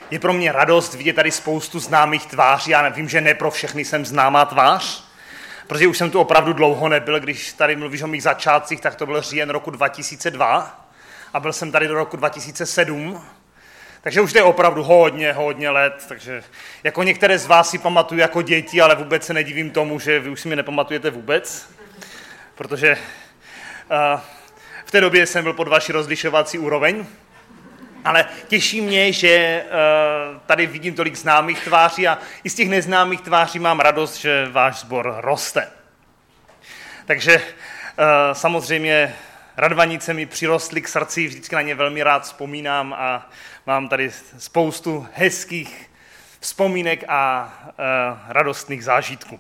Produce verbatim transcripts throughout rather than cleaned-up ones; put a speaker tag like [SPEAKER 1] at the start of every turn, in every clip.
[SPEAKER 1] Je pro mě radost vidět tady spoustu známých tváří. Já vím, že ne pro všechny jsem známá tvář, protože už jsem tu opravdu dlouho nebyl. Když tady mluvíš o mých začátcích, tak to byl říjen roku dva tisíce dva a byl jsem tady do roku dva tisíce sedm. Takže už to je opravdu hodně, hodně let. Takže jako některé z vás si pamatuju jako děti, ale vůbec se nedivím tomu, že vy už si mě nepamatujete vůbec, protože uh, v té době jsem byl pod vaši rozlišovací úroveň. Ale těší mě, že uh, tady vidím tolik známých tváří a i z těch neznámých tváří mám radost, že váš sbor roste. Takže uh, samozřejmě Radvanice mi přirostly k srdci, vždycky na ně velmi rád vzpomínám a mám tady spoustu hezkých vzpomínek a uh, radostných zážitků.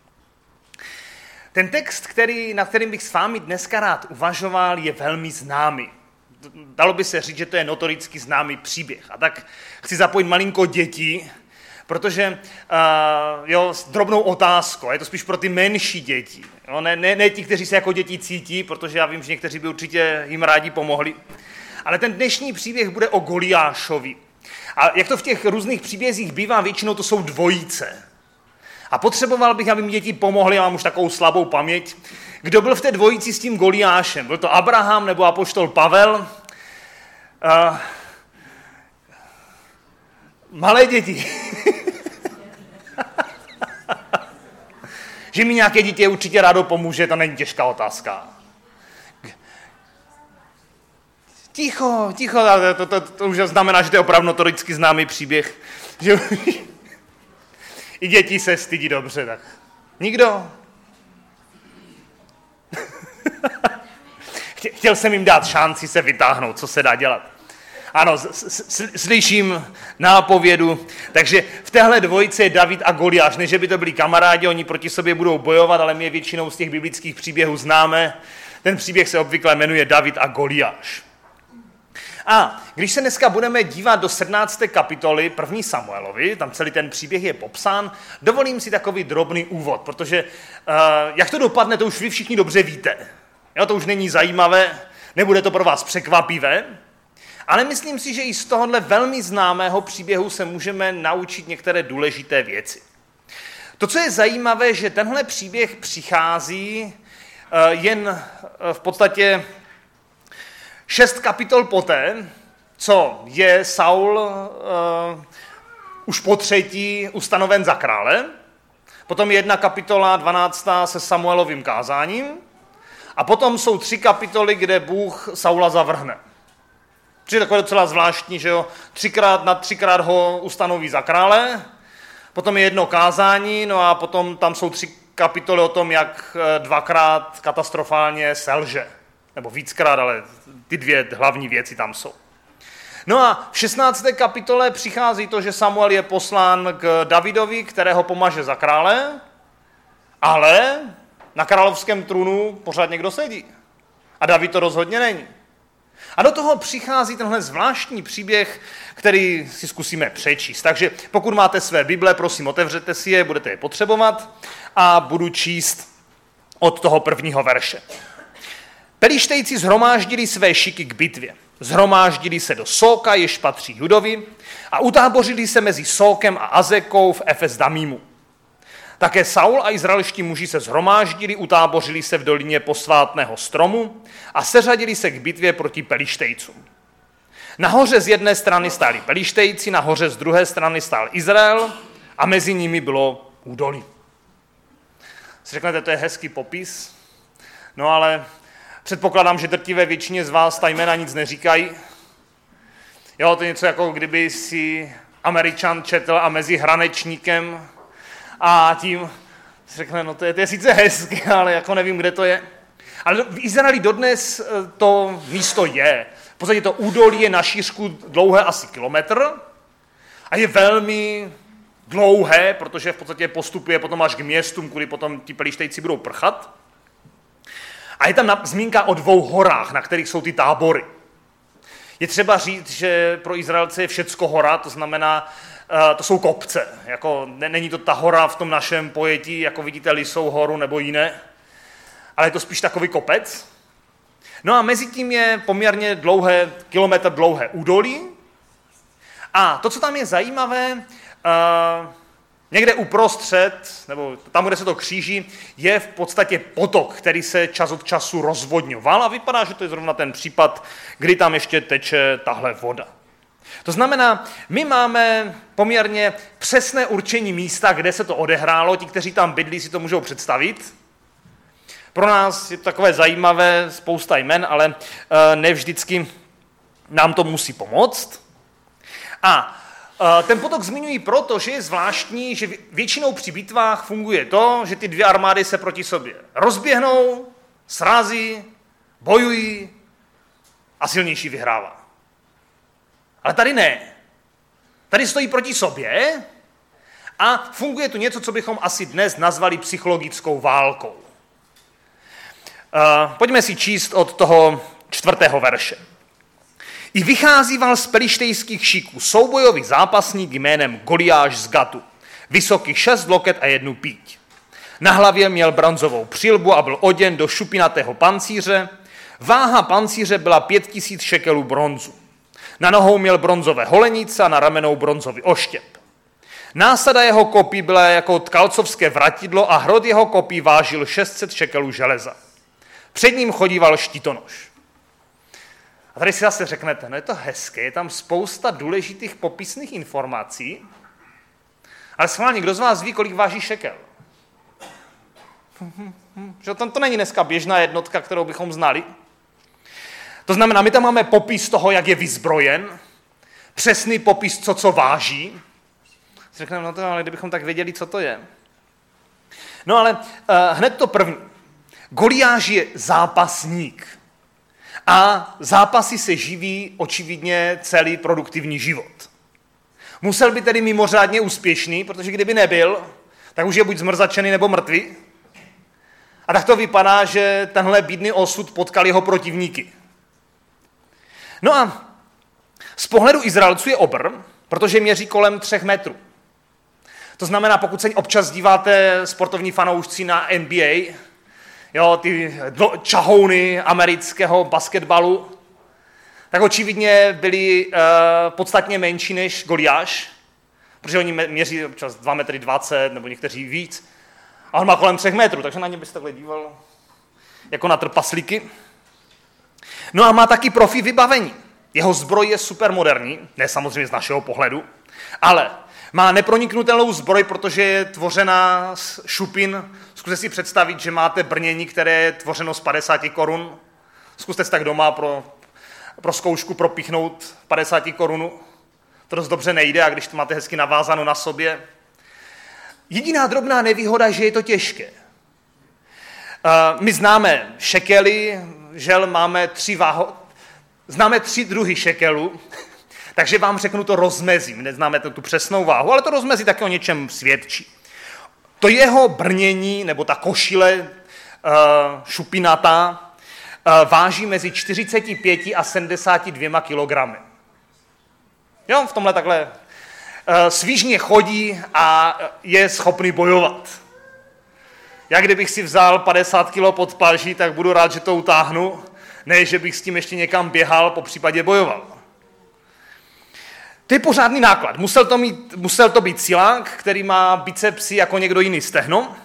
[SPEAKER 1] Ten text, který, na kterým bych s vámi dneska rád uvažoval, je velmi známý. Dalo by se říct, že to je notoricky známý příběh. A tak chci zapojit malinko děti, protože uh, jo, s drobnou otázkou, je to spíš pro ty menší děti. Jo, ne, ne, ne ti, kteří se jako děti cítí, protože já vím, že někteří by určitě jim rádi pomohli. Ale ten dnešní příběh bude o Goliášovi. A jak to v těch různých příbězích bývá, většinou to jsou dvojice. A potřeboval bych, aby mi děti pomohly, já mám už takovou slabou paměť. Kdo byl v té dvojici s tím Goliášem? Byl to Abraham nebo apoštol Pavel? Uh, malé děti. Že mi nějaké dítě určitě rádo pomůže, to není těžká otázka. Ticho, ticho, to, to, to, to už znamená, že to je opravdu notoricky známý příběh. Že i děti se stydí dobře, tak. Nikdo? Chtěl jsem jim dát šanci se vytáhnout, co se dá dělat. Ano, slyším nápovědu, takže v téhle dvojice je David a Goliáš. Ne, že by to byli kamarádi, oni proti sobě budou bojovat, ale my je většinou z těch biblických příběhů známe. Ten příběh se obvykle jmenuje David a Goliáš. A když se dneska budeme dívat do sedmnácté kapitoly první Samuelovi, tam celý ten příběh je popsán, dovolím si takový drobný úvod, protože uh, jak to dopadne, to už vy všichni dobře víte. Jo, to už není zajímavé, nebude to pro vás překvapivé, ale myslím si, že i z tohohle velmi známého příběhu se můžeme naučit některé důležité věci. To, co je zajímavé, že tenhle příběh přichází uh, jen uh, v podstatě šest kapitol poté, co je Saul uh, už po třetí ustanoven za krále, potom je jedna kapitola dvanáctá se Samuelovým kázáním a potom jsou tři kapitoly, kde Bůh Saula zavrhne. Což je takové docela zvláštní, že jo, třikrát na třikrát ho ustanoví za krále, potom je jedno kázání, no a potom tam jsou tři kapitoly o tom, jak dvakrát katastrofálně selže. Nebo víckrát, ale ty dvě hlavní věci tam jsou. No a v šestnácté kapitole přichází to, že Samuel je poslán k Davidovi, kterého pomaže za krále, ale na královském trůnu pořád někdo sedí. A David to rozhodně není. A do toho přichází tenhle zvláštní příběh, který si zkusíme přečíst. Takže pokud máte své Bible, prosím, otevřete si je, budete je potřebovat a budu číst od toho prvního verše. Pelištejci zhromáždili své šiky k bitvě. Zhromáždili se do Sóka, jež patří Judovi, a utábořili se mezi Sókem a Azekou v Efes Damímu. Také Saul a izraelští muži se zhromáždili, utábořili se v dolině posvátného stromu a seřadili se k bitvě proti Pelištejcům. Nahoře z jedné strany stáli Pelištejci, nahoře z druhé strany stál Izrael a mezi nimi bylo údolí. Si řeknete, to je hezký popis, no ale předpokládám, že drtivé většině z vás ta jména nic neříkají. Jo, to je něco jako kdyby si Američan četl a mezi hranečníkem a tím si řekne, no to je, to je sice hezké, ale jako nevím, kde to je. Ale v Izraeli dodnes to místo je. V podstatě to údolí je na šířku dlouhé asi kilometr a je velmi dlouhé, protože v podstatě postupuje potom až k městům, kudy potom ti Pelištejci budou prchat. A je tam zmínka o dvou horách, na kterých jsou ty tábory. Je třeba říct, že pro Izraelce je všecko hora, to znamená, to jsou kopce. Jako, není to ta hora v tom našem pojetí, jako vidíte Lisou horu nebo jiné, ale je to spíš takový kopec. No a mezi tím je poměrně dlouhé, kilometr dlouhé údolí A to, co tam je zajímavé, uh, někde uprostřed, nebo tam, kde se to kříží, je v podstatě potok, který se čas od času rozvodňoval a vypadá, že to je zrovna ten případ, kdy tam ještě teče tahle voda. To znamená, my máme poměrně přesné určení místa, kde se to odehrálo. Ti, kteří tam bydlí, si to můžou představit. Pro nás je to takové zajímavé, spousta jmen, ale ne vždycky nám to musí pomoct. A ten potok zmiňují proto, že je zvláštní, že většinou při bitvách funguje to, že ty dvě armády se proti sobě rozběhnou, srazí, bojují a silnější vyhrává. Ale tady ne. Tady stojí proti sobě a funguje tu něco, co bychom asi dnes nazvali psychologickou válkou. Uh, pojďme si číst od toho čtvrtého verše. I vycházíval z pelištejských šiků soubojový zápasník jménem Goliáš z Gatu, vysoký šest loket a jednu píť. Na hlavě měl bronzovou přilbu a byl oděn do šupinatého pancíře. Váha pancíře byla pět tisíc šekelů bronzu. Na nohou měl bronzové holenice a na ramenou bronzový oštěp. Násada jeho kopí byla jako tkalcovské vratidlo a hrot jeho kopí vážil šest set šekelů železa. Před ním chodíval štítonoš. A tady si zase řeknete, no je to hezké, je tam spousta důležitých popisných informací, ale schválně, kdo z vás ví, kolik váží šekel? Že to, to není dneska běžná jednotka, kterou bychom znali. To znamená, my tam máme popis toho, jak je vyzbrojen, přesný popis, co co váží. Řekneme, no to, ale kdybychom tak věděli, co to je. No ale uh, hned to první. Goliáš je zápasník. A zápasy se živí očividně celý produktivní život. Musel by tedy mimořádně úspěšný, protože kdyby nebyl, tak už je buď zmrzačený nebo mrtvý. A tak to vypadá, že tenhle bídný osud potkal jeho protivníky. No a z pohledu Izraelců je obr, protože měří kolem třech metrů. To znamená, pokud se občas díváte sportovní fanoušci na N B A, jo, ty čahouny amerického basketbalu, tak očividně byli uh, podstatně menší než Goliáš, protože oni měří občas dva metry dvacet nebo někteří víc. A on má kolem třech metrů, takže na ně byste takhle díval jako na trpaslíky. No a má taky profi vybavení. Jeho zbroj je supermoderní, ne samozřejmě z našeho pohledu, ale má neproniknutelnou zbroj, protože je tvořena z šupin. Zkuste si představit, že máte brnění, které je tvořeno z padesáti korun. Zkuste si tak doma pro, pro zkoušku propíchnout padesáti korunu. To dost dobře nejde, a když to máte hezky navázáno na sobě. Jediná drobná nevýhoda, že je to těžké. My známe šekely, žel máme tři váho... Známe tři druhy šekelů, takže vám řeknu to rozmezí. My neznáme tu přesnou váhu, ale to rozmezí také o něčem svědčí. To jeho brnění, nebo ta košile šupinatá, váží mezi čtyřicet pět a sedmdesát dva kilogramy. Jo, v tomhle takhle svížně chodí a je schopný bojovat. Já kdybych si vzal padesát kilo pod paží, tak budu rád, že to utáhnu, ne, že bych s tím ještě někam běhal, po případě bojoval. To je pořádný náklad. Musel to, mít, musel to být silák, který má bicepsy jako někdo jiný stehno.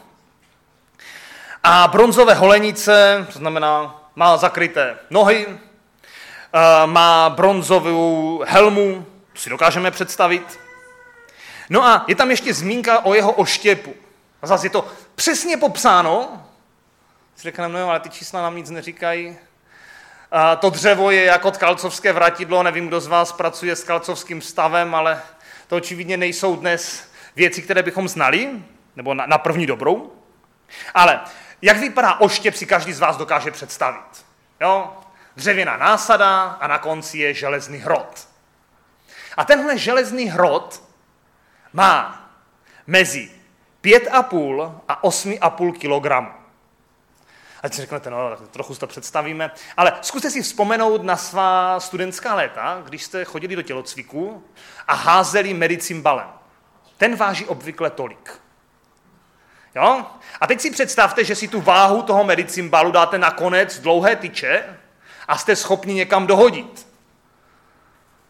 [SPEAKER 1] A bronzové holenice, to znamená, má zakryté nohy, má bronzovou helmu, to si dokážeme představit. No a je tam ještě zmínka o jeho oštěpu. A zase je to přesně popsáno. Si řekneme, no, ale ty čísla nám nic neříkají. A to dřevo je jako tkalcovské vratidlo, nevím, kdo z vás pracuje s tkalcovským stavem, ale to očividně nejsou dnes věci, které bychom znali, nebo na, na první dobrou. Ale jak vypadá oštěp, si každý z vás dokáže představit. Jo? Dřevěná násada a na konci je železný hrot. A tenhle železný hrot má mezi pět a půl a osm a půl kilogramu. A si řeknete, no, tak trochu si to představíme, ale zkuste si vzpomenout na svá studentská léta, když jste chodili do tělocviku a házeli medicimbalem. Ten váží obvykle tolik. Jo? A teď si představte, že si tu váhu toho medicimbalu dáte na konec dlouhé tyče a jste schopni někam dohodit.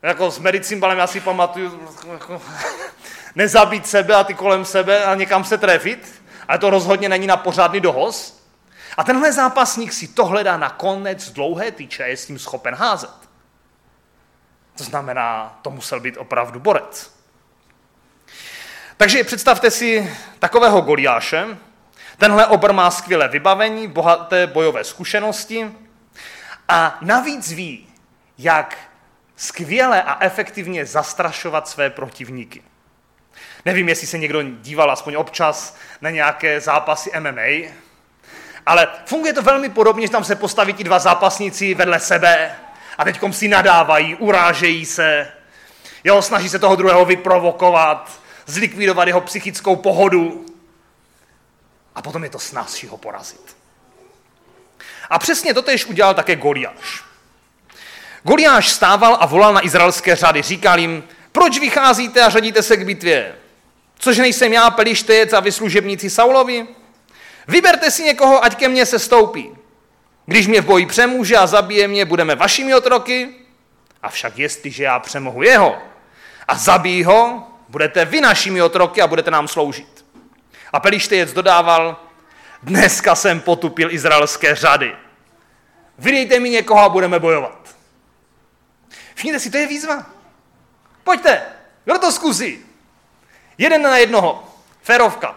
[SPEAKER 1] Jako s medicimbalem já si pamatuju, jako, nezabít sebe a ty kolem sebe a někam se trefit, ale to rozhodně není na pořádný dohoz. A tenhle zápasník si tohle dá na konec dlouhé tyče a je s tím schopen házet. To znamená, to musel být opravdu borec. Takže představte si takového Goliáše. Tenhle obr má skvělé vybavení, bohaté bojové zkušenosti a navíc ví, jak skvěle a efektivně zastrašovat své protivníky. Nevím, jestli se někdo díval aspoň občas na nějaké zápasy M M A, ale funguje to velmi podobně, že tam se postaví ti dva zápasníci vedle sebe a teďkom si nadávají, urážejí se, jo, snaží se toho druhého vyprovokovat, zlikvidovat jeho psychickou pohodu a potom je to snazší ho porazit. A přesně to též udělal také Goliáš. Goliáš stával a volal na izraelské řady, říkal jim, proč vycházíte a řadíte se k bitvě? Což nejsem já, Pelištejec a vy služebníci Saulovi? Vyberte si někoho, ať ke mně se stoupí. Když mě v boji přemůže a zabije mě, budeme vašimi otroky, avšak jestliže já přemohu jeho a zabijí ho, budete vy našimi otroky a budete nám sloužit. A Pelištejec dodával, dneska jsem potupil izraelské řady. Vydejte mi někoho a budeme bojovat. Všimněte si, to je výzva. Pojďte, kdo to zkusí? Jeden na jednoho, férovka.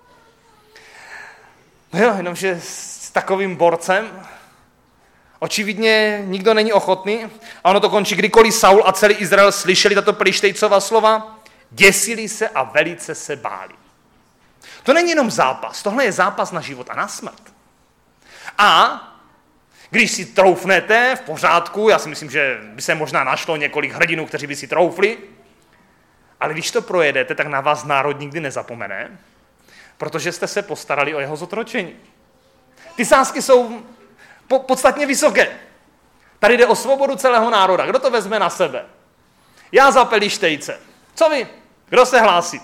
[SPEAKER 1] No jo, jenomže s takovým borcem očividně nikdo není ochotný a ono to končí, kdykoliv Saul a celý Izrael slyšeli tato Pelištejcova slova, děsili se a velice se báli. To není jenom zápas, tohle je zápas na život a na smrt. A když si troufnete, v pořádku, já si myslím, že by se možná našlo několik hrdinů, kteří by si troufli, ale když to projedete, tak na vás národ nikdy nezapomene, protože jste se postarali o jeho zotročení. Ty sázky jsou po- podstatně vysoké. Tady jde o svobodu celého národa. Kdo to vezme na sebe? Já za Pelištejce. Co vy? Kdo se hlásí?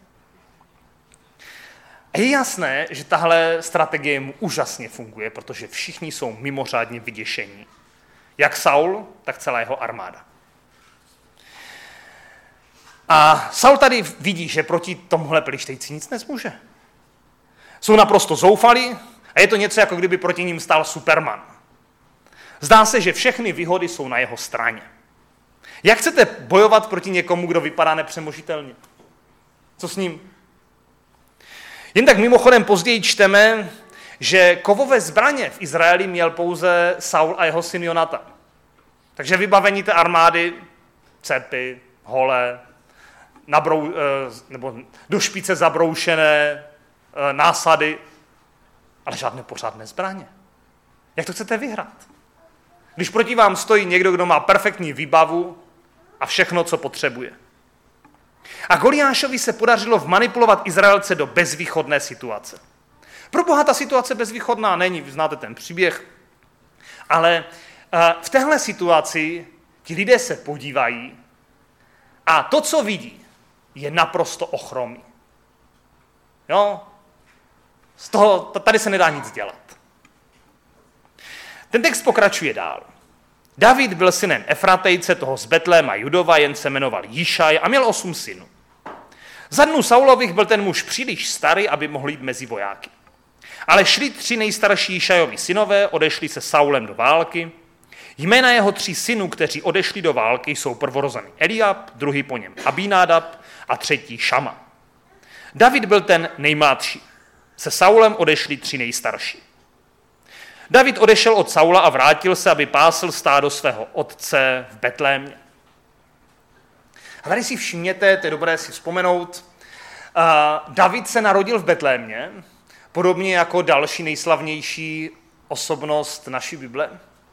[SPEAKER 1] A je jasné, že tahle strategie mu úžasně funguje, protože všichni jsou mimořádně vyděšení. Jak Saul, tak celá jeho armáda. A Saul tady vidí, že proti tomuhle Pelištejci nic nezmůže. Jsou naprosto zoufalí a je to něco, jako kdyby proti ním stál Superman. Zdá se, že všechny výhody jsou na jeho straně. Jak chcete bojovat proti někomu, kdo vypadá nepřemožitelně? Co s ním? Jen tak mimochodem později čteme, že kovové zbraně v Izraeli měl pouze Saul a jeho syn Jonatan. Takže vybavení té armády, cepy, hole, nabrou, nebo do špice zabroušené násady, ale žádné pořádné zbraně. Jak to chcete vyhrát? Když proti vám stojí někdo, kdo má perfektní výbavu a všechno, co potřebuje. A Goliášovi se podařilo vmanipulovat Izraelce do bezvýchodné situace. Pro Boha ta situace bezvýchodná není, vy znáte ten příběh, ale v téhle situaci ti lidé se podívají a to, co vidí, je naprosto ochromý. Jo? Z toho, tady se nedá nic dělat. Ten text pokračuje dál. David byl synem Efratejce, toho z Betléma Judova, jen se jmenoval Jíšaj a měl osm synů. Za dnů Saulových byl ten muž příliš starý, aby mohl jít mezi vojáky. Ale šli tři nejstarší Jíšajovi synové, odešli se Saulem do války. Jména jeho tří synů, kteří odešli do války, jsou prvorozený Eliab, druhý po něm Abinádab a třetí Šama. David byl ten nejmladší. Se Saulem odešli tři nejstarší. David odešel od Saula a vrátil se, aby pásl stádo svého otce v Betlémě. A tady si všimněte, to je dobré si vzpomenout, uh, David se narodil v Betlémě, podobně jako další nejslavnější osobnost naší Bible.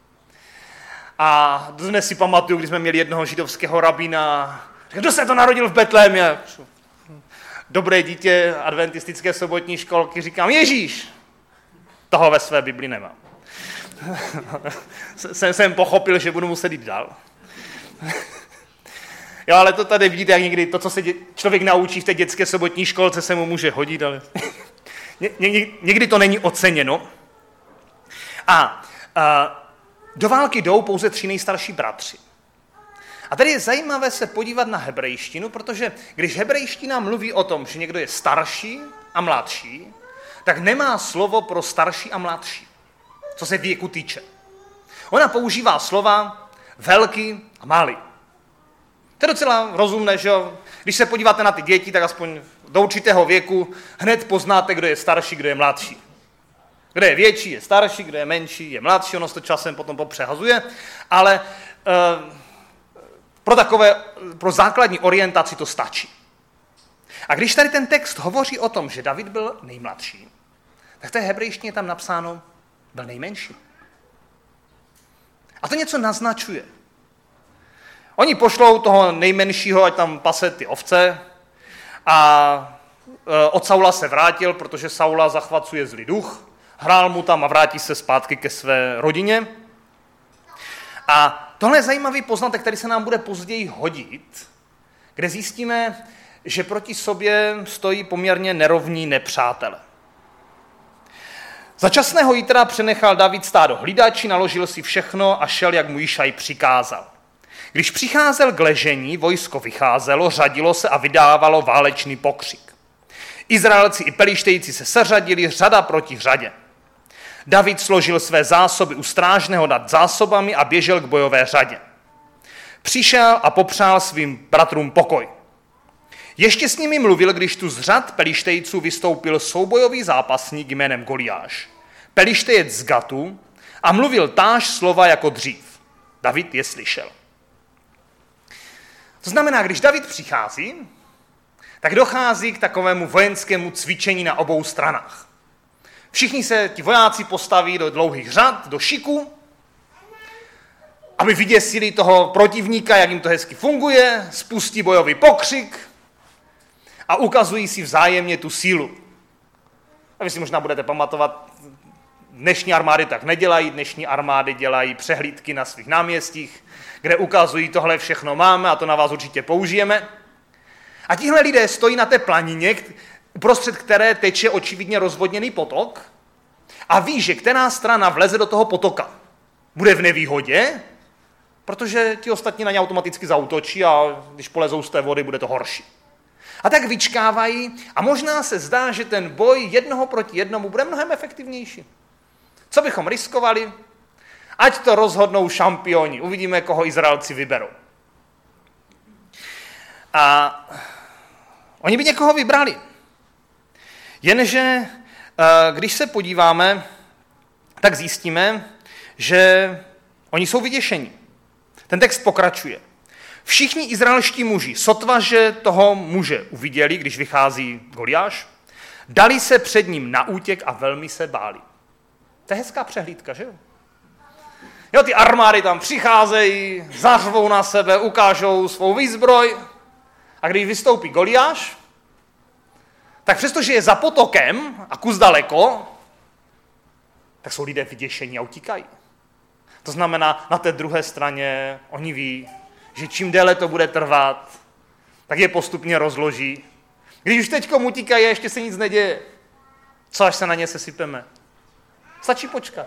[SPEAKER 1] A dnes si pamatuju, když jsme měli jednoho židovského rabína, kdo se to narodil v Betlémě? Dobré dítě adventistické sobotní školky, říkám, Ježíš. Toho ve své Bibli nemám. jsem, jsem pochopil, že budu muset jít dál. Jo, ale to tady vidíte, jak někdy to, co se dě, člověk naučí v té dětské sobotní školce, se mu může hodit, ale ně, ně, někdy to není oceněno. A, a do války jdou pouze tři nejstarší bratři. A tady je zajímavé se podívat na hebrejštinu, protože když hebrejština mluví o tom, že někdo je starší a mladší, tak nemá slovo pro starší a mladší, co se věku týče. Ona používá slova velký a malý. To je docela rozumné, že jo? Když se podíváte na ty děti, tak aspoň do určitého věku hned poznáte, kdo je starší, kdo je mladší. Kdo je větší, je starší, kdo je menší, je mladší, ono se to časem potom popřehazuje, ale e, pro takové, pro základní orientaci to stačí. A když tady ten text hovoří o tom, že David byl nejmladší, tak v té hebrejštině tam napsáno, byl nejmenší. A to něco naznačuje. Oni pošlou toho nejmenšího, ať tam pase ty ovce, a e, od Saula se vrátil, protože Saula zachvacuje zlý duch, hrál mu tam a vrátí se zpátky ke své rodině. A tohle je zajímavý poznatek, který se nám bude později hodit, kde zjistíme, že proti sobě stojí poměrně nerovní nepřátele. Za časného jítra přenechal David stádo hlídači, naložil si všechno a šel, jak mu Jišaj přikázal. Když přicházel k ležení, vojsko vycházelo, řadilo se a vydávalo válečný pokřik. Izraelci i Pelištejci se seřadili řada proti řadě. David složil své zásoby u strážného nad zásobami a běžel k bojové řadě. Přišel a popřál svým bratrům pokoj. Ještě s nimi mluvil, když tu z řad Pelištejců vystoupil soubojový zápasník jménem Goliáš, Pelištejec z Gatu, a mluvil táž slova jako dřív. David je slyšel. To znamená, když David přichází, tak dochází k takovému vojenskému cvičení na obou stranách. Všichni se ti vojáci postaví do dlouhých řad, do šiku, aby vyděsili toho protivníka, jak jim to hezky funguje, spustí bojový pokřik a ukazují si vzájemně tu sílu. A vy si možná budete pamatovat, dnešní armády tak nedělají, dnešní armády dělají přehlídky na svých náměstích, kde ukazují, tohle všechno máme a to na vás určitě použijeme. A tihle lidé stojí na té planině, uprostřed které teče očividně rozvodněný potok a ví, že která strana vleze do toho potoka. Bude v nevýhodě, protože ti ostatní na ně automaticky zaútočí a když polezou z té vody, bude to horší. A tak vyčkávají a možná se zdá, že ten boj jednoho proti jednomu bude mnohem efektivnější. Co bychom riskovali? Ať to rozhodnou šampioni. Uvidíme, koho Izraelci vyberou. A oni by někoho vybrali. Jenže když se podíváme, tak zjistíme, že oni jsou vyděšení. Ten text pokračuje. Všichni izraelští muži, sotva, že toho muže uviděli, když vychází Goliáš, dali se před ním na útěk a velmi se báli. To je hezká přehlídka, že jo? Jo, ty armády tam přicházejí, zařvou na sebe, ukážou svou výzbroj a když vystoupí Goliáš, tak přestože je za potokem a kus daleko, tak jsou lidé vyděšení a utíkají. To znamená, na té druhé straně oni ví, že čím déle to bude trvat, tak je postupně rozloží. Když už teďkom utíkají, ještě se nic neděje. Co až se na ně sesypeme? Stačí počkat.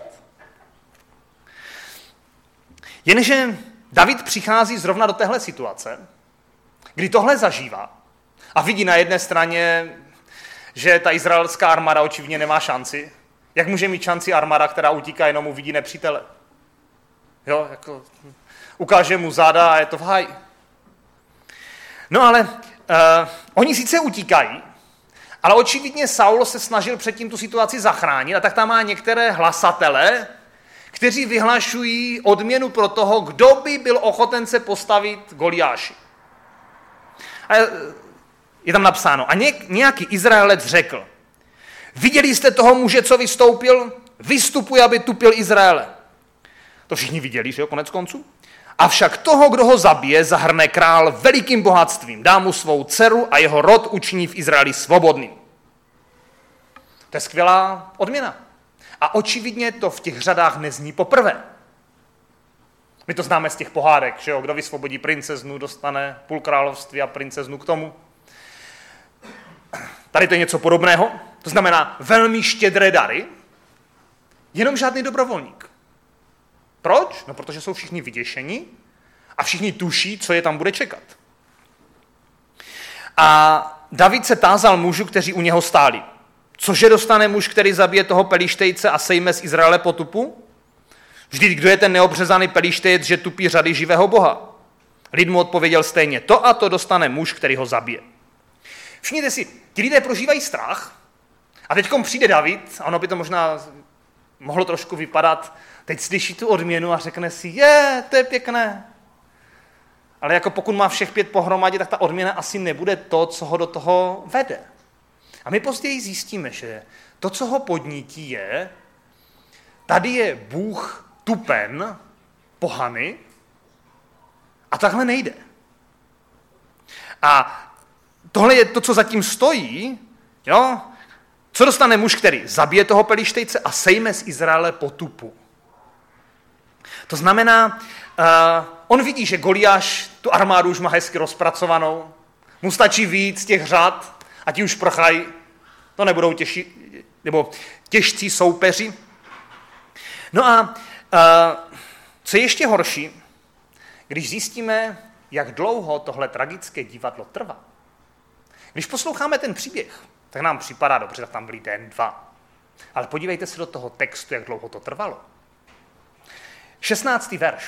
[SPEAKER 1] Jenže David přichází zrovna do téhle situace, kdy tohle zažívá a vidí na jedné straně, že ta izraelská armáda očividně nemá šanci. Jak může mít šanci armáda, která utíká, jenom uvidí nepřítele? Jo, jako ukáže mu záda a je to v háji. No ale uh, oni sice utíkají, ale očividně Saul se snažil předtím tu situaci zachránit a tak tam má některé hlasatele, kteří vyhlašují odměnu pro toho, kdo by byl ochoten se postavit Goliáši. A je tam napsáno, a nějaký Izraelec řekl, viděli jste toho muže, co vystoupil? Vystupuje, aby tupil Izraele. To všichni viděli, že jo, konec konců? Avšak toho, kdo ho zabije, zahrne král velikým bohatstvím, dá mu svou dceru a jeho rod učiní v Izraeli svobodným. To je skvělá odměna. A očividně to v těch řadách nezní poprvé. My to známe z těch pohádek, že jo? Kdo vysvobodí princeznu, dostane půl království a princeznu k tomu. Tady to je něco podobného. To znamená velmi štědré dary, jenom žádný dobrovolník. Proč? No, protože jsou všichni vyděšení A všichni tuší, co je tam bude čekat. A David se tázal mužů, kteří u něho stáli. Cože dostane muž, který zabije toho Pelištejce a sejme z Izraele potupu? Vždyť kdo je ten neobřezaný Pelištejec, že tupí řady živého Boha? Lid mu odpověděl stejně, to a to dostane muž, který ho zabije. Všimněte si, ti lidé prožívají strach a teďkom přijde David, a ono by to možná mohlo trošku vypadat, teď slyší tu odměnu a řekne si, je, to je pěkné. Ale jako pokud má všech pět pohromadě, tak ta odměna asi nebude to, co ho do toho vede. A my později zjistíme, že to, co ho podnítí, je, tady je Bůh tupen pohany a takhle nejde. A tohle je to, co zatím stojí, jo? Co dostane muž, který zabije toho Pelištejce a sejme z Izraele potupu. To znamená, uh, on vidí, že Goliáš tu armádu už má hezky rozpracovanou, mu stačí víc těch řad a ti už prchají, to nebudou těžší, nebo těžcí soupeři. No a uh, co je ještě horší, když zjistíme, jak dlouho tohle tragické divadlo trvá. Když posloucháme ten příběh, tak nám připadá dobře, tak tam byli den, dva. Ale podívejte se do toho textu, jak dlouho to trvalo. šestnáctý verš.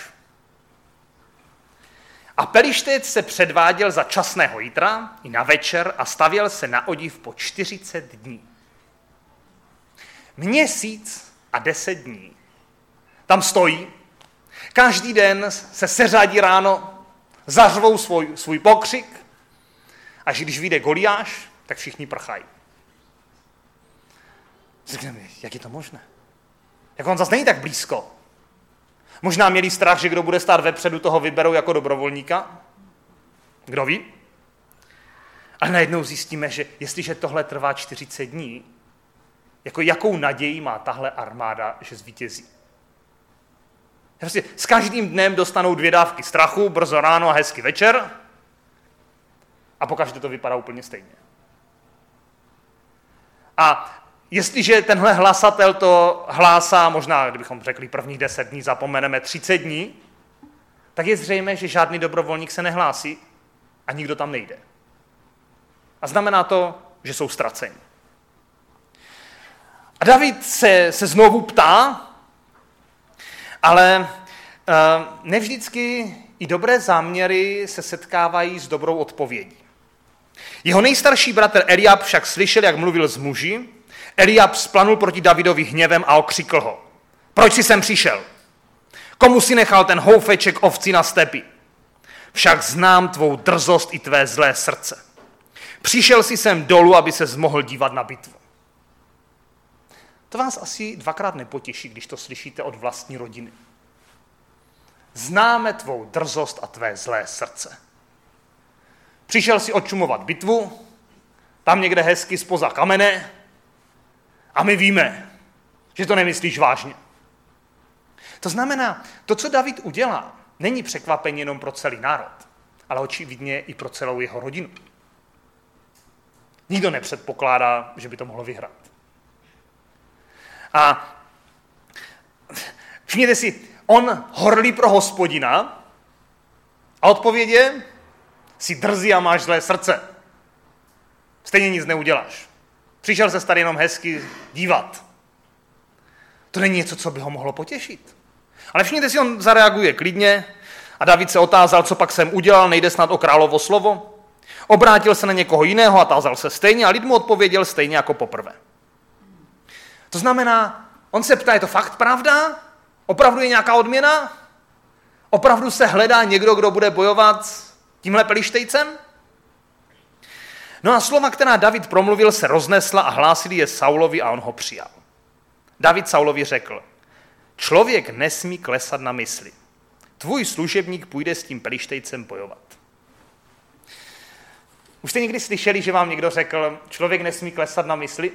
[SPEAKER 1] A Pelištejec se předváděl za časného jítra i na večer a stavěl se na odiv po čtyřicet dní. Měsíc a deset dní. Tam stojí, každý den se seřadí ráno, zařvou svůj, svůj pokřik, až když vyjde Goliáš, tak všichni prchají. Řekneme, jak je to možné? Jak on zase není tak blízko? Možná měli strach, že kdo bude stát vepředu, toho vyberou jako dobrovolníka? Kdo ví? Ale najednou zjistíme, že jestliže tohle trvá čtyřicet dní, jako jakou naději má tahle armáda, že zvítězí? Prostě s každým dnem dostanou dvě dávky strachu, brzo ráno a hezky večer, a pokaždé to vypadá úplně stejně. A jestliže tenhle hlasatel to hlásá, možná, kdybychom řekli prvních deset dní, zapomeneme třicet dní, tak je zřejmé, že žádný dobrovolník se nehlásí a nikdo tam nejde. A znamená to, že jsou ztraceni. A David se, se znovu ptá, ale uh, nevždycky i dobré záměry se setkávají s dobrou odpovědí. Jeho nejstarší bratr Eliab však slyšel, jak mluvil s muži. Eliab splanul proti Davidovi hněvem a okřikl ho. Proč jsi sem přišel? Komu si nechal ten houfeček ovcí na stepi? Však znám tvou drzost i tvé zlé srdce. Přišel jsi sem dolů, aby ses mohl dívat na bitvu. To vás asi dvakrát nepotěší, když to slyšíte od vlastní rodiny. Známe tvou drzost a tvé zlé srdce. Přišel si odčumovat bitvu, tam někde hezky zpoza kamene, a my víme, že to nemyslíš vážně. To znamená, to, co David udělá, není překvapení jenom pro celý národ, ale očividně i pro celou jeho rodinu. Nikdo nepředpokládá, že by to mohlo vyhrát. A všimněte si, on horlí pro Hospodina a odpověď je, jsi drzý a máš zlé srdce. Stejně nic neuděláš. Přišel se tady jenom hezky dívat. To není něco, co by ho mohlo potěšit. Ale všimněte si, on zareaguje klidně a David se otázal, co pak jsem udělal, nejde snad o královo slovo. Obrátil se na někoho jiného a tázal se stejně a lid mu odpověděl stejně jako poprvé. To znamená, on se ptá, je to fakt pravda? Opravdu je nějaká odměna? Opravdu se hledá někdo, kdo bude bojovat s tímhle Pelištejcem? No a slova, která David promluvil, se roznesla a hlásili je Saulovi a on ho přijal. David Saulovi řekl, člověk nesmí klesat na mysli. Tvůj služebník půjde s tím Pelištejcem bojovat. Už jste někdy slyšeli, že vám někdo řekl, člověk nesmí klesat na mysli?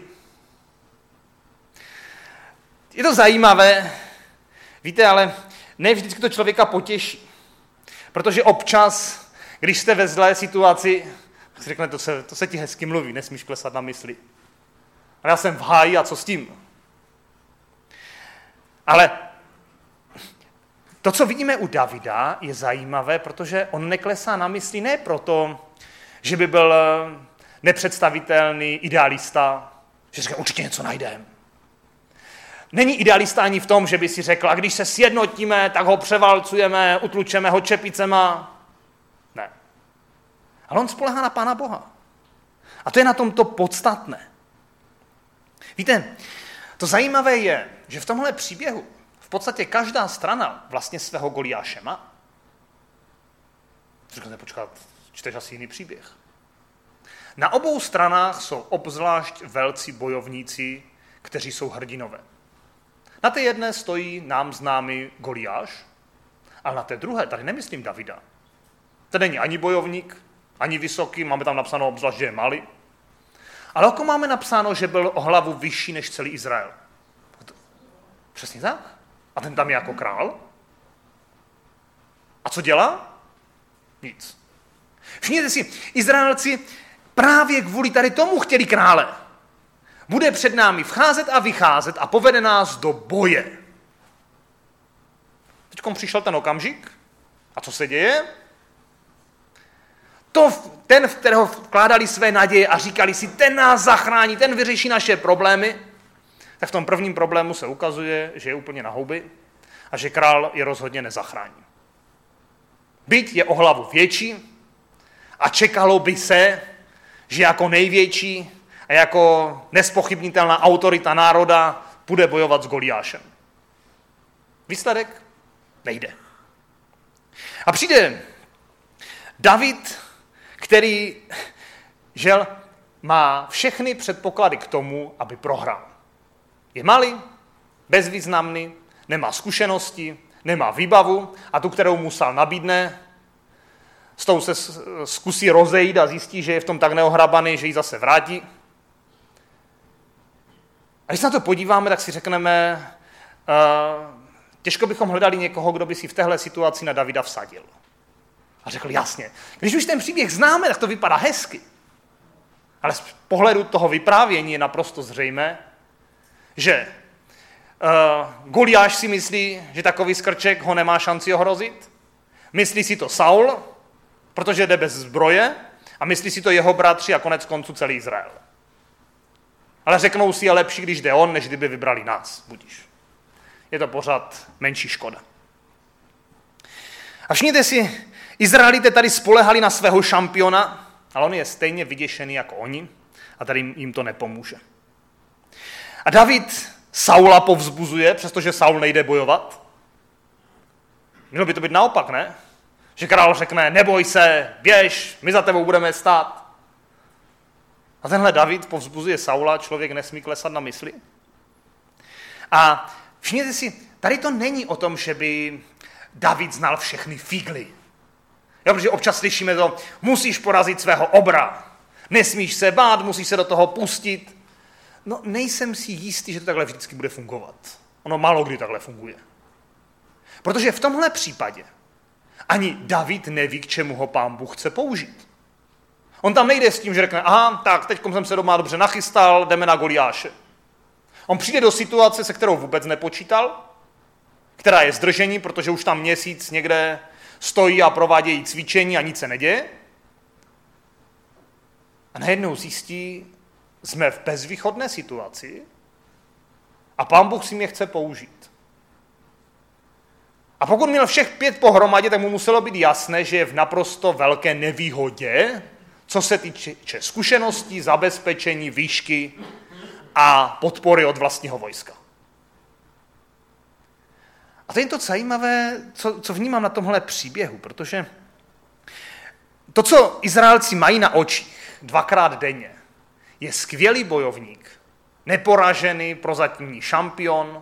[SPEAKER 1] Je to zajímavé, víte, ale ne vždycky to člověka potěší. Protože občas, když jste ve zlé situaci, tak si řekne, to se, to se ti hezky mluví, nesmíš klesat na mysli. Ale já jsem v háji a co s tím? Ale To, co vidíme u Davida, je zajímavé, protože on neklesá na mysli ne proto, že by byl nepředstavitelný idealista, že říká, určitě něco najdeme. Není idealista ani v tom, že by si řekl, a když se sjednotíme, tak ho převalcujeme, utlučeme ho čepicema. Ne. Ale on spolehá na Pána Boha. A to je na tom to podstatné. Víte, to zajímavé je, že v tomhle příběhu v podstatě každá strana vlastně svého Goliáše má. Říkáte, počkat, čteš asi jiný příběh. Na obou stranách jsou obzvlášť velcí bojovníci, kteří jsou hrdinové. Na té jedné stojí nám známý Goliáš, ale na té druhé, tady nemyslím Davida. Ten není ani bojovník, ani vysoký, máme tam napsáno obzvlášť, že je malý. Ale oko máme napsáno, že byl o hlavu vyšší než celý Izrael. Přesně tak. A ten tam je jako král. A co dělá? Nic. Všimněte si, Izraelci právě kvůli tady tomu chtěli krále. Bude před námi vcházet a vycházet a povede nás do boje. Teďkom přišel ten okamžik. A co se děje? To, ten, v kterého vkládali své naděje a říkali si, ten nás zachrání, ten vyřeší naše problémy, tak v tom prvním problému se ukazuje, že je úplně na houby a že král je rozhodně nezachrání. Byť je o hlavu větší a čekalo by se, že jako největší a jako nespochybnitelná autorita národa bude bojovat s Goliášem. Výsledek? Nejde. A přijde David, který, žel, má všechny předpoklady k tomu, aby prohrál. Je malý, bezvýznamný, nemá zkušenosti, nemá výbavu a tu, kterou mu Saul nabídne, s tou se zkusí rozejít a zjistí, že je v tom tak neohrabaný, že ji zase vrátí. A když se na to podíváme, tak si řekneme, uh, těžko bychom hledali někoho, kdo by si v téhle situaci na Davida vsadil. A řekl, jasně, když už ten příběh známe, tak to vypadá hezky. Ale z pohledu toho vyprávění je naprosto zřejmé, že uh, Goliáš si myslí, že takový skrček ho nemá šanci ohrozit. Myslí si to Saul, protože jde bez zbroje a myslí si to jeho bratři a konec konců celý Izrael. Ale řeknou si, je lepší, když jde on, než kdyby vybrali nás. Budíš. Je to pořád menší škoda. A všimněte si, Izraelité tady spolehali na svého šampiona, ale on je stejně vyděšený jako oni a tady jim to nepomůže. A David Saula povzbuzuje, přestože Saul nejde bojovat. Mělo by to být naopak, ne? Že král řekne, neboj se, běž, my za tebou budeme stát. A tenhle David povzbuzuje Saula, člověk nesmí klesat na mysli. A všimněte si, tady to není o tom, že by David znal všechny figly. Jo, protože občas slyšíme to, musíš porazit svého obra, nesmíš se bát, musíš se do toho pustit. No, nejsem si jistý, že to takhle vždycky bude fungovat. Ono málo kdy takhle funguje. Protože v tomhle případě ani David neví, k čemu ho Pán Bůh chce použít. On tam nejde s tím, že řekne, aha, tak teď jsem se doma dobře nachystal, jdeme na Goliáše. On přijde do situace, se kterou vůbec nepočítal, která je zdržení, protože už tam měsíc někde stojí a provádějí cvičení a nic se neděje. A najednou zjistí, jsme v bezvýchodné situaci a Pán Bůh si mě chce použít. A pokud měl všech pět pohromadě, tak mu muselo být jasné, že je v naprosto velké nevýhodě, co se týče zkušeností, zabezpečení, výšky a podpory od vlastního vojska. A to je to zajímavé, co, co vnímám na tomhle příběhu, protože to, co Izraelci mají na očích dvakrát denně, je skvělý bojovník, neporažený prozatímní šampion,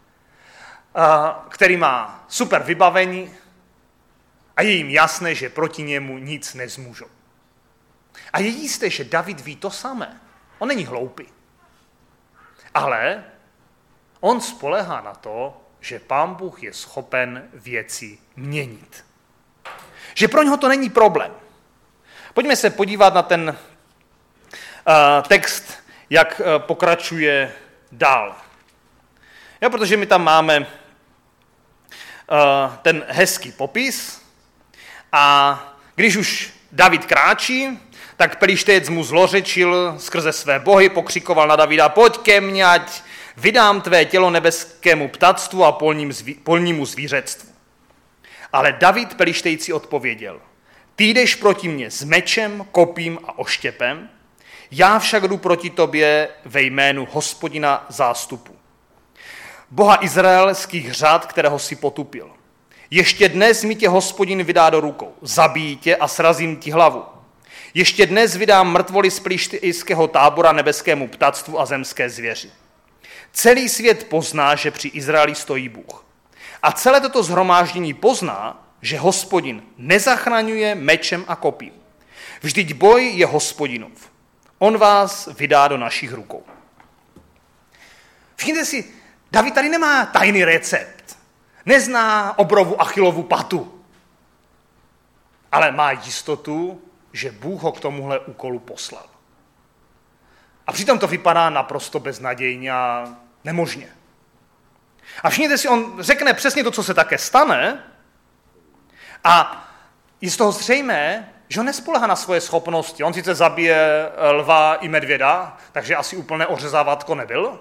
[SPEAKER 1] který má super vybavení a je jim jasné, že proti němu nic nezmůžou. A je jisté, že David ví to samé. On není hloupý. Ale on spolehá na to, že Pán Bůh je schopen věci měnit. Že pro něho to není problém. Pojďme se podívat na ten uh, text, jak uh, pokračuje dál. Jo, protože my tam máme ten hezký popis a když už David kráčí, tak Pelištejec mu zlořečil skrze své bohy, pokřikoval na Davida, pojď ke mně, ať vydám tvé tělo nebeskému ptactvu a polnímu zvířectvu. Ale David Pelištejci odpověděl, ty jdeš proti mně s mečem, kopím a oštěpem, já však jdu proti tobě ve jménu Hospodina zástupu, Boha izraelských řád, kterého si potupil. Ještě dnes mi tě Hospodin vydá do rukou, zabijí tě a srazím ti hlavu. Ještě dnes vydám mrtvoly z pelištejského tábora nebeskému ptactvu a zemské zvěři. Celý svět pozná, že při Izraeli stojí Bůh. A celé toto shromáždění pozná, že Hospodin nezachraňuje mečem a kopím. Vždyť boj je Hospodinův. On vás vydá do našich rukou. Všimněte si, David tady nemá tajný recept. Nezná obrovu Achillovu patu. Ale má jistotu, že Bůh ho k tomuhle úkolu poslal. A přitom to vypadá naprosto beznadějně a nemožně. A všimněte si, on řekne přesně to, co se také stane, a je z toho zřejmé, že on nespolehá na svoje schopnosti. On sice zabije lva i medvěda, takže asi úplně ořezávátko nebyl,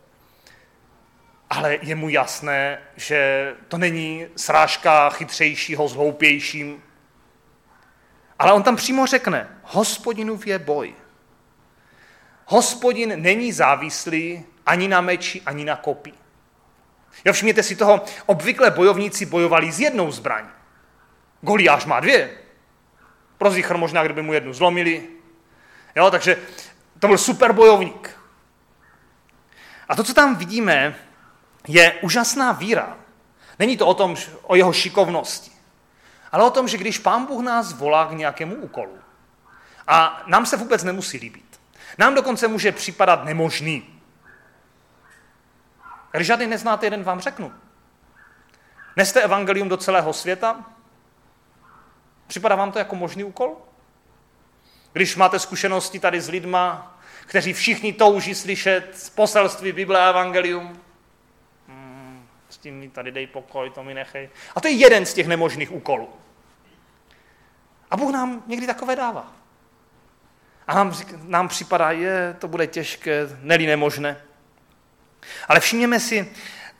[SPEAKER 1] ale je mu jasné, že to není srážka chytřejšího s hloupějším. Ale on tam přímo řekne, Hospodinův je boj. Hospodin není závislý ani na meči, ani na kopí. Jo, všimněte si toho, obvykle bojovníci bojovali s jednou zbraní. Goliáš má dvě. Pro zichr možná, kdyby mu jednu zlomili. Jo, takže to byl super bojovník. A to, co tam vidíme, je úžasná víra. Není to o tom, o jeho šikovnosti, ale o tom, že když Pán Bůh nás volá k nějakému úkolu a nám se vůbec nemusí líbit, nám dokonce může připadat nemožný. Když žádný neznáte, jeden vám řeknu. Neste evangelium do celého světa? Připadá vám to jako možný úkol? Když máte zkušenosti tady s lidma, kteří všichni touží slyšet poselství Bible a evangelium, hmm, s tím mi tady dej pokoj, to mi nechej. A to je jeden z těch nemožných úkolů. A Bůh nám někdy takové dává. A nám, nám připadá, je, to bude těžké, neli nemožné. Ale všimněme si,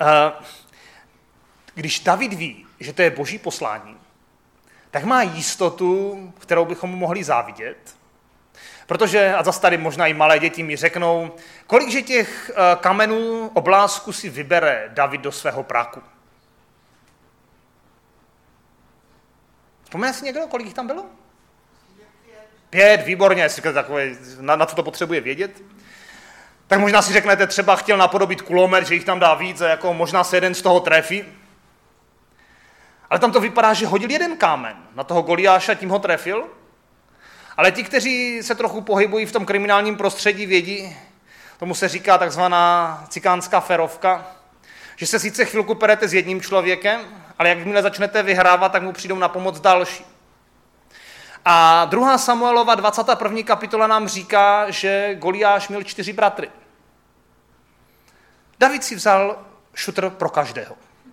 [SPEAKER 1] když David ví, že to je boží poslání, tak má jistotu, kterou bychom mu mohli závidět. Protože, a zase tady možná i malé děti mi řeknou, kolikže těch kamenů oblásku si vybere David do svého praku. Vzpomíná si někdo, kolik jich tam bylo? Pět, výborně, takové, na, na co to potřebuje vědět. Tak možná si řeknete, třeba chtěl napodobit kulomet, že jich tam dá víc a jako možná se jeden z toho trefí. Ale tam to vypadá, že hodil jeden kámen na toho Goliáša, tím ho trefil. Ale ti, kteří se trochu pohybují v tom kriminálním prostředí, vědí, tomu se říká takzvaná cikánská ferovka, že se sice chvilku perete s jedním člověkem, ale jakmile začnete vyhrávat, tak mu přijdou na pomoc další. A druhá Samuelova dvacátá první kapitola nám říká, že Goliáš měl čtyři bratry. David si vzal šutr pro každého.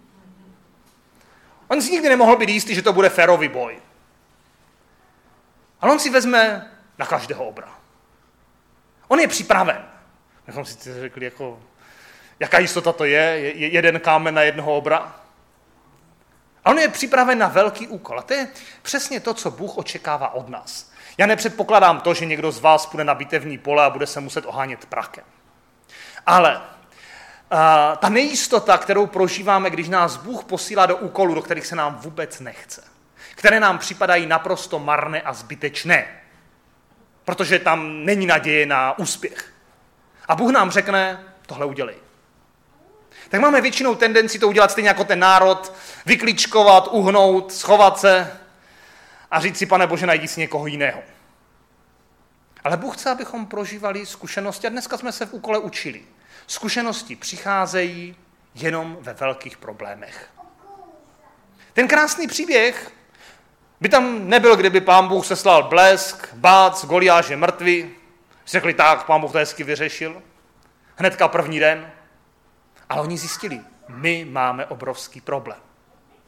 [SPEAKER 1] On si nikdy nemohl být jistý, že to bude férový boj. Ale on si vezme na každého obra. On je připraven. Jak si řekli, jako, jaká jistota to je, je jeden kámen na jednoho obra. A on je připraven na velký úkol. A to je přesně to, co Bůh očekává od nás. Já nepředpokládám to, že někdo z vás půjde na bitevní pole a bude se muset ohánět prakem. Ale a, ta nejistota, kterou prožíváme, když nás Bůh posílá do úkolů, do kterých se nám vůbec nechce, které nám připadají naprosto marné a zbytečné, protože tam není naděje na úspěch. A Bůh nám řekne, tohle udělej. Tak máme většinou tendenci to udělat stejně jako ten národ, vykličkovat, uhnout, schovat se a říct si, Pane Bože, najdi si někoho jiného. Ale Bůh chce, abychom prožívali zkušenosti a dneska jsme se v úkole učili. Zkušenosti přicházejí jenom ve velkých problémech. Ten krásný příběh by tam nebyl, kdyby Pán Bůh seslal blesk, bác, Goliáš je mrtvý. Řekli tak, Pán Bůh to hezky vyřešil. Hnedka první den. Ale oni zjistili, my máme obrovský problém.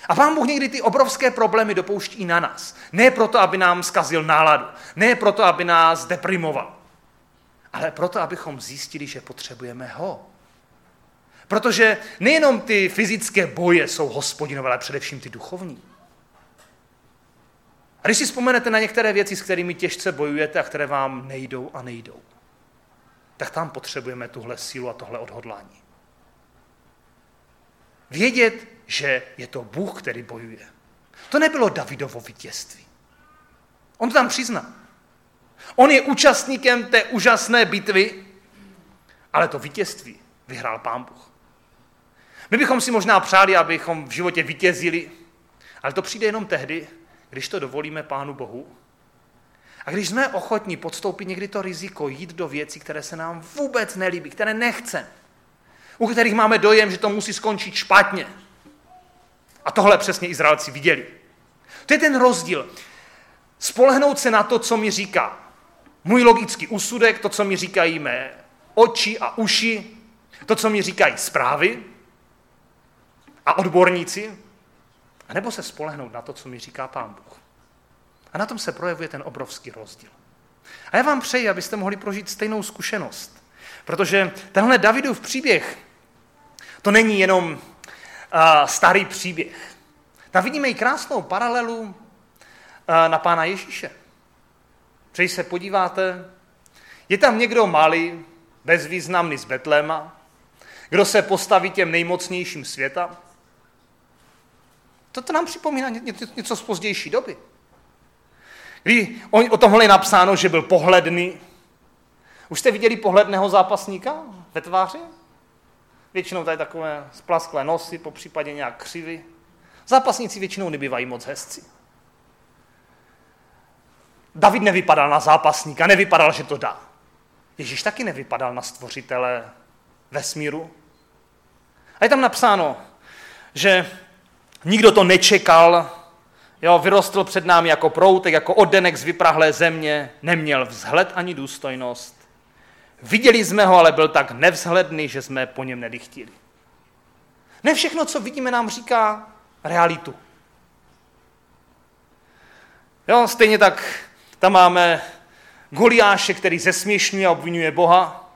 [SPEAKER 1] A Pán Bůh někdy ty obrovské problémy dopouští i na nás. Ne proto, aby nám zkazil náladu, ne proto, aby nás deprimoval, ale proto, abychom zjistili, že potřebujeme ho. Protože nejenom ty fyzické boje jsou Hospodinové, ale především ty duchovní. A když si vzpomenete na některé věci, s kterými těžce bojujete a které vám nejdou a nejdou, tak tam potřebujeme tuhle sílu a tohle odhodlání. Vědět, že je to Bůh, který bojuje. To nebylo Davidovo vítězství. On to tam přiznal. On je účastníkem té úžasné bitvy, ale to vítězství vyhrál Pán Bůh. My bychom si možná přáli, abychom v životě vítězili, ale to přijde jenom tehdy, když to dovolíme Pánu Bohu. A když jsme ochotní podstoupit někdy to riziko, jít do věcí, které se nám vůbec nelíbí, které nechceme, u kterých máme dojem, že to musí skončit špatně. A tohle přesně Izraelci viděli. To je ten rozdíl. Spolehnout se na to, co mi říká můj logický úsudek, to, co mi říkají mé oči a uši, to, co mi říkají zprávy a odborníci, a nebo se spolehnout na to, co mi říká Pán Bůh. A na tom se projevuje ten obrovský rozdíl. A já vám přeji, abyste mohli prožít stejnou zkušenost. Protože tenhle Davidův příběh, to není jenom uh, starý příběh. Tam vidíme i krásnou paralelu uh, na Pána Ježíše. Když se podíváte, je tam někdo malý, bezvýznamný z Betléma, kdo se postaví těm nejmocnějším světa. Toto nám připomíná něco z pozdější doby. Kdy o tomhle je napsáno, že byl pohledný. Už jste viděli pohledného zápasníka ve tváři? Většinou tady takové splasklé nosy, po případě nějak křivy. Zápasníci většinou nebývají moc hezcí. David nevypadal na zápasníka, nevypadal, že to dá. Ježíš taky nevypadal na stvořitele vesmíru. A je tam napsáno, že nikdo to nečekal, jo, vyrostl před námi jako proutek, jako oddenek z vyprahlé země, neměl vzhled ani důstojnost. Viděli jsme ho, ale byl tak nevzhledný, že jsme po něm nedychtili. Ne všechno, co vidíme, nám říká realitu. Jo, stejně tak tam máme Goliáše, který zesměšňuje a obvinuje Boha,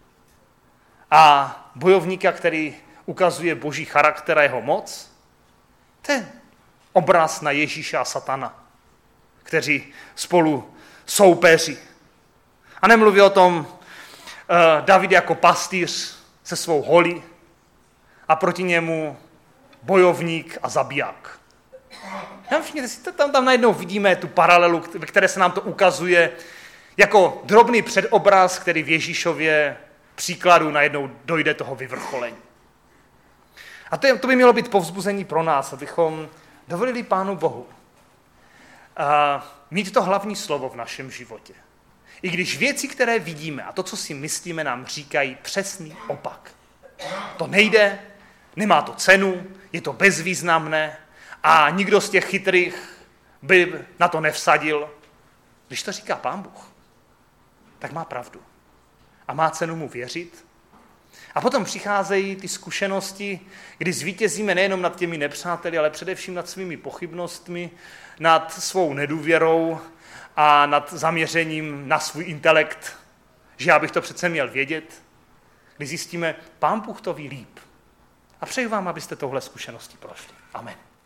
[SPEAKER 1] a bojovníka, který ukazuje boží charakter a jeho moc. To je obraz na Ježíše a Satana, kteří spolu soupeří. A nemluví o tom uh, David jako pastýř se svou holí a proti němu bojovník a zabiják. Tam, tam najednou vidíme tu paralelu, ve které se nám to ukazuje jako drobný předobraz, který v Ježíšově příkladu najednou dojde toho vyvrcholení. A to, je, to by mělo být povzbuzení pro nás, abychom dovolili Pánu Bohu a mít to hlavní slovo v našem životě. I když věci, které vidíme a to, co si myslíme, nám říkají přesný opak. To nejde, nemá to cenu, je to bezvýznamné a nikdo z těch chytrých by na to nevsadil. Když to říká Pán Bůh, tak má pravdu. A má cenu mu věřit. A potom přicházejí ty zkušenosti, kdy zvítězíme nejenom nad těmi nepřáteli, ale především nad svými pochybnostmi, nad svou nedůvěrou a nad zaměřením na svůj intelekt, že já bych to přece měl vědět, kdy zjistíme, Pán Bůh to ví líp. A přeji vám, abyste tohle zkušenosti prošli. Amen.